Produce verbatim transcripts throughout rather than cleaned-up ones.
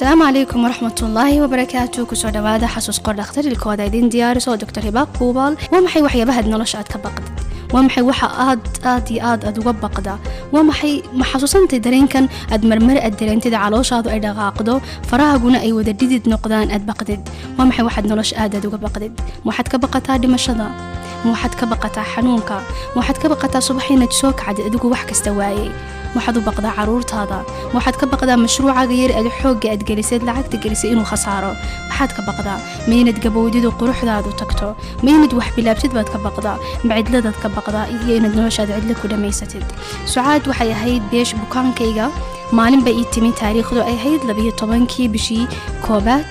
السلام عليكم ورحمة الله وبركاته. كسو دوادا حسوس قر دختر الكودا دين ديارسو دكتور هباق بوبال ومحي وحي بهد نلش أد كبقد ومحي وحا آد آدي آد أد وبقدا ومحي محسوسنتي درين كان أد مرمر أد درين تدي علوش آدو أيدا غاقدو فراها قونا أي ودديد نقدان أد بقدد ومحي واحد نلش آد أد وبقدد موحد كبقتا دمشدا موحد كبقتا حنونكا موحد كبقتا صبحين تسوك عد أدوكو وحك استوايي موحد بقدا عرورت هذا موحد كبقدا مشروع غير الحوج أد جلسات لعقد جلسة إنه خسارة موحد كبقدا مين تجبودي وقروح ذا وتكتو مين توح بلابتد بعد كبقدا بعد لذا كبقدا ين النوش هذا عدلك ولا ما يستد سعاد وحي هيد بيش بكان كيجا معلم بقيت تمي تاريخ ذو أي هيد لبيه طبعا كي بشي كوبا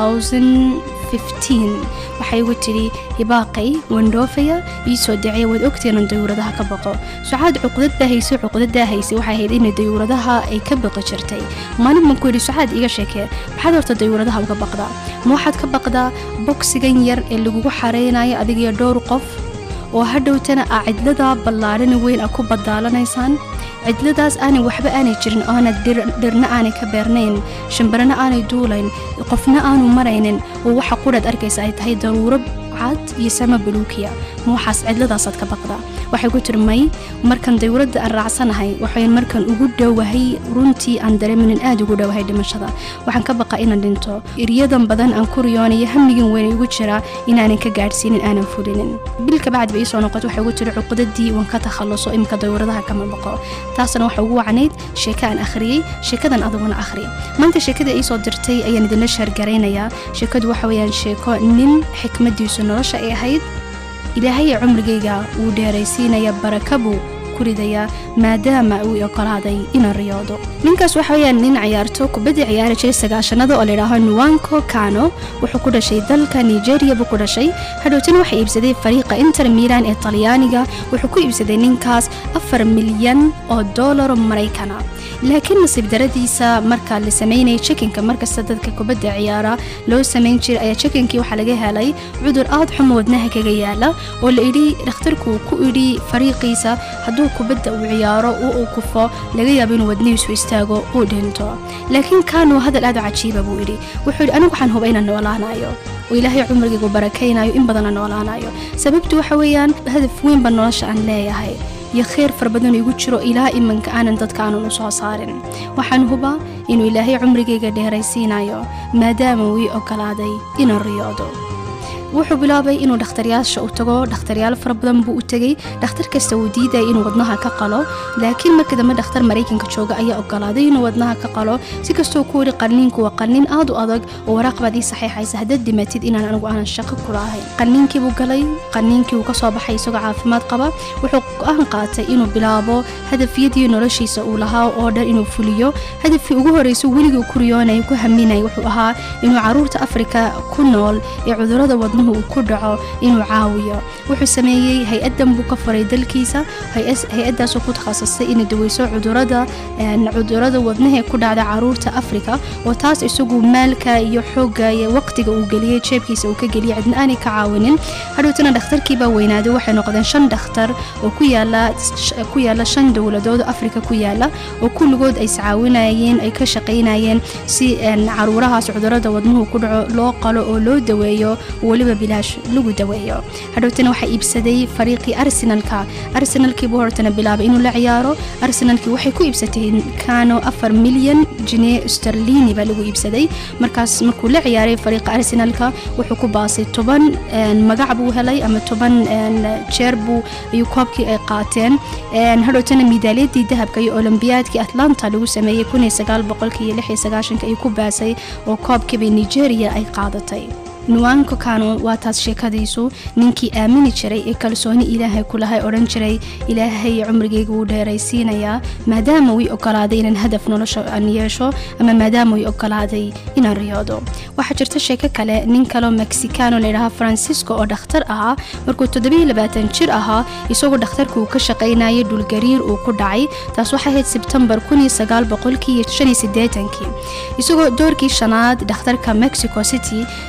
ألفين وخمستاشر waxay ugu tiri hibaaqay wandhoofaya ii soo dacay wad ogteen dayuuradaha ka baqo sucaad cuqdada hayso cuqdada haysi waxay ahayd in dayuuradaha ay ka baqo jirtay maalin ma ku yiri sucaad iga sheekay maxaad horta dayuuradaha uga baqdaa ma waxaad ka baqdaa boksigan yar ee lagu xareynayo adiga iyo dhowr qof oo hadhowtana cidlada ballaaran weyn ku badaalanaysaan cidladaas aanay waxba aanay jirin oo aan dirna aanay ka beernayn shimbarana aanay duulayn qofna aanu maraynin oo waxa qurad arkaysa ay tahay daruuro cad iyo sama buluukiya ma waxaas cidladaas ka baqdaa waxay ku tirmay markan dayuurada aan raacsanahay waxay markan ugu dhawahay runtii aan dareemin aad ugu dhawahay dhimashada waxaan ka baqaa inaan dhinto iriyadan badan aan ku riyoonay hamigin weyn ugu jira inaan ka gaarsiinin aanan fulinin bilka baad bay soo noqoto waxay ugu tiri cuqdadii waan ka takhaluso imka dayuuradaha kama baqo taasna waxa ugu wacnayd sheeka aan akhriyay sheekadan adaguna akhri maanta sheekada ay soo dirtay ayaan idin share gareynaya sheekadu waxa weeyaan sheeko nin xikmadiisu nolosha ay ahayd ilaahay cumrigayga uu dheeraysiinaya barakabu kuridaya maadaama uu yaqalaaday in riyado ninkaas waxa weeyaan nin ciyaarto kubadda ciyaar jiray sagaashanada oo leeyahay Nwankwo Kanu wuxuu ku dhashay dalka Nigeria buu ku dhashay hadhowtana waxa iibsaday fariiqa Inter Milan ee Talyaaniga wuxuu ku iibsaday ninkaas afar milyan oo dollar Mareykan laakiin nasiib daradiisa marka la sameeyay checkinka marka dadka kubadda ciyaara loo sameyn jiray ayaa checkinkii waxa laga helay cudur aad xumo wadnaha kaga yaala oo la yiri dhakhtarku ku yiri fariiqiisa haduu kubadda uu ciyaaro oo kufo laga yaabo inuu wadnihiisu istaago oo dhinto laakiin kaanu hadal aad cajiib ah buu yiri wuxuu yiri anigu waxaan hubaa inaan noolaanayo oo ilaahay cumrigaygu barakeynayo in badan noolaanayo sababtu waxa weeyaan hadaf weyn baan nolosha aan leeyahay يا خير فربنا يقولشرو إله إمن كأنا تذكرنا نصاصارن وحن هبا إنه إلهي عمري جيجا دهريسينا يو ما دام وي أكلادي إن الرياضة wuxuu bilaabay inuu dhakhtaryaasha u tago dhakhtaryaal fara badan buu u tagay dhakhtarka Sacuudiga inuu wadnaha ka qalo laakiin markii dambe dhakhtar Mareykanka jooga ayaa ogolaaday inuu wadnaha ka qalo si kastoo ku wari qalniinku waa qalnin aad u adag oo waraaqadii saxiixaysa hadad dimatid inaan anigu aan shaqo ku lahayn qalniinkii buu galay qalniinkii uu ka soo baxay isagoo caafimaad qaba wuxuu aan qaatay inuu bilaabo hadafyadii noloshiisa uu lahaa oo dhan inuu fuliyo hadafkii ugu horeysay weliga ku riyoonay ku haminay wuxuu ahaa inuu caruurta Afrika ku nool ee cudurrada wadnaha uu ku dhaco inuu caawiyo wuxuu sameeyay hay'adan buu ka faray dalkiisa hay'adaas oo ku takhasusay in daweyso cudurrada cudurrada wadnaha ku dhacda caruurta Afrika oo taas isagu maalka iyo xooga iyo waqtiga uu galiyay jeebkiisa uu ka galiyay cidna aan ka caawinin hadhowtana dhakhtarkii baa weynaaday waxay noqdeen shan dhakhtar oo ku yaala ku yaala shan dawladood Afrika ku yaala oo kulligood ay saawinayeen ay ka shaqeynayeen si caruurahaas cudurrada wadnuhu ku dhaco loo qalo oo loo daweeyo waliba bilaash lagu daweeyo hadhowtana waxa iibsaday fariiqi Arsenalka Arsenalkii buu hortana bilaabay inuu la ciyaaro Arsenalkii waxay ku iibsatay Kanu afar milyan jine sterlini baa lagu iibsaday markaas markuu la ciyaaray fariiqa Arsenalka wuxuu ku baasay toban magac buu helay ama toban jeer buu iyo koobkii ay qaateen hadhowtana midaaliyadii dahabka iyo Olympiadkii Atlanta lagu sameeyay kun iyo sagaal boqol lix iyo sagaashan ay ku baasay oo koobkii Nigeria ay qaadatay Nwankwo Kanu waa taas sheekadiisu ninkii aamini jiray ee kalsooni ilaahay ku lahay oran jiray ilaahay cumrigaygu uu dheeraysiinaya maadaama uu ogolaaday inaan hadaf nolosha aan yeesho ama maadaama uu ogolaaday inaan riyado waxa jirta sheeko kale nin kale Mexican oo leeyahay Francisco oo dhakhtar ah markuu toddoba iyo labaatan jir ahaa isagoo dhakhtarku ka shaqeynayay dhul gariir uu ku dhacay taas waxay ahayd September kun iyo sagaal boqol shan iyo siddeetan isagoo doorkii shanaad dhakhtarka Mexico City ee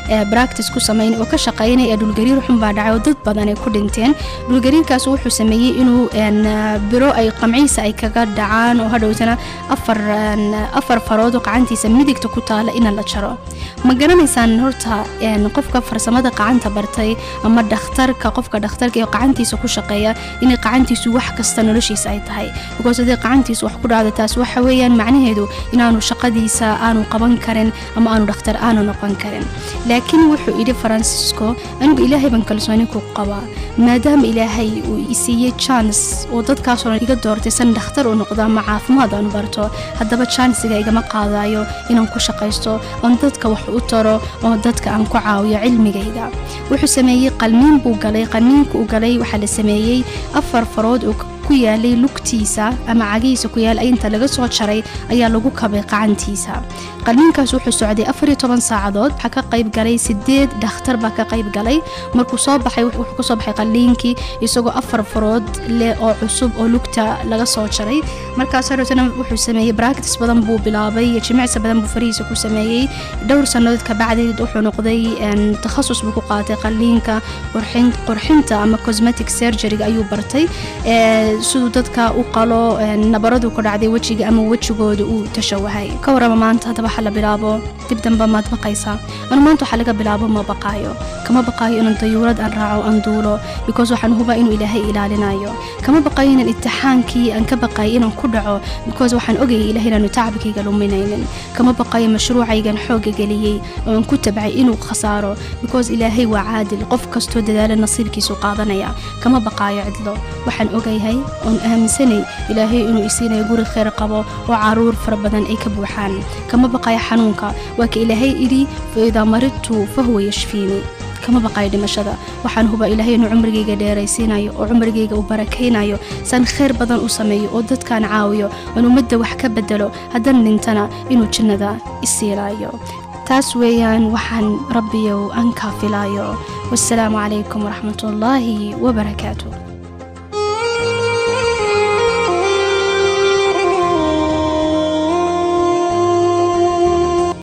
براكتس ku sameeyay oo ka shaqeynay dhul gariir xun baa dhacay oo dad badan ay ku dhinteen dhul gariirkaas wuxuu sameeyay inuu een biro ay qamciisa ay kaga dhacaan oo hadhowtana afar afar farood oo qacantiisa midigta ku taala in la jaro ma garanaysaan horta een qofka farsamada qacanta bartay ama dhakhtarka qofka dhakhtarka ee qacantiisa ku shaqeeya in qacantiisu wax kasta noloshiisa ay tahay because hadii qacantiisu wax ku dhacdo taas waxa weeyaan macnaheedu inaanu shaqadiisa aanu qaban karin ama aanu dhakhtar aanu noqon karin laakiin wuxuu iri Francisco anigu ilaahay ban kalsooni ku qabaa maadaama ilaahay uu isiiyay chance oo dadkaas oo iga doortay san dhakhtar oo noqdo ama caafimaad aan barto haddaba chance-ga igama qaadayo inaan ku shaqeysto oo dadka wax u taro oo dadka aan ku caawiyo cilmigayga wuxuu sameeyay qalmiin buu galay qalmiinku uu galay waxa la sameeyay afar farood oo ku yaalay lugtiisa ama cagiisa ku yaal inta laga soo jaray ayaa lagu kabay qacantiisa qalmiinkaas wuxuu socday afar iyo toban saacadood waxa ka qayb galay sideed dhakhtar baa ka qayb galay markuu soo baxay wuxuu ku soo baxay qalliinkii isagoo afar farood leh oo cusub oo lugta laga soo jaray markaas hortana wuxuu sameeyay practice badan buu bilaabay jimicsi badan buu fariisa ku sameeyay dhowr sanadood ka bacdii wuxuu noqday takhasus buu ku qaatay qalliinka qurxinta qurxinta ama cosmetic surgery ayuu bartay ee sidoo dadka u qalo nabaradu ku dhacday wajiga ama wajigooda uu tashawahay ka warama maanta hadaba waxa la bilaabo dib danba maad baqaysa ana maanta waxa laga bilaabo ma baqaayo kama baqaayo inaan dayuurad aan raaco aan duulo because waxaan huba inuu ilaahay ilaalinayo kama baqaayo inaan imtixaankii aan ka baqaayo inaan ku dhaco because waxaan ogay ilaahay inuu tacabkayga luminaynin kama baqaayo mashruucaygan xooga galiyay oo aan ku tabcay inuu khasaaro because ilaahay waa caadil qof kasto dadaal nasiibkiisu qaadanaya kama baqaayo cidlo waxaan ogayahay oo aaminsanay ilaahay inuu isiinayo guri khayr qabo oo caruur far badan ay ka buuxaan kama baqaayo xanuunka waa ka ilaahay iri fayda maridtu fa huwa yashfiini kama baqaayo dhimashada waxaan huba ilaahay inuu cumrigayga dheeraysiinayo oo cumrigayga u barakeynayo san khayr badan u sameeyo oo dadkan caawiyo oo ummadda wax ka bedelo hadan dhintana inuu jannada isiilaayo taas weeyaan waxaan rabbiyow aan ka filaayo wassalaamu calaykum waraxmatullaahi wabarakaatuh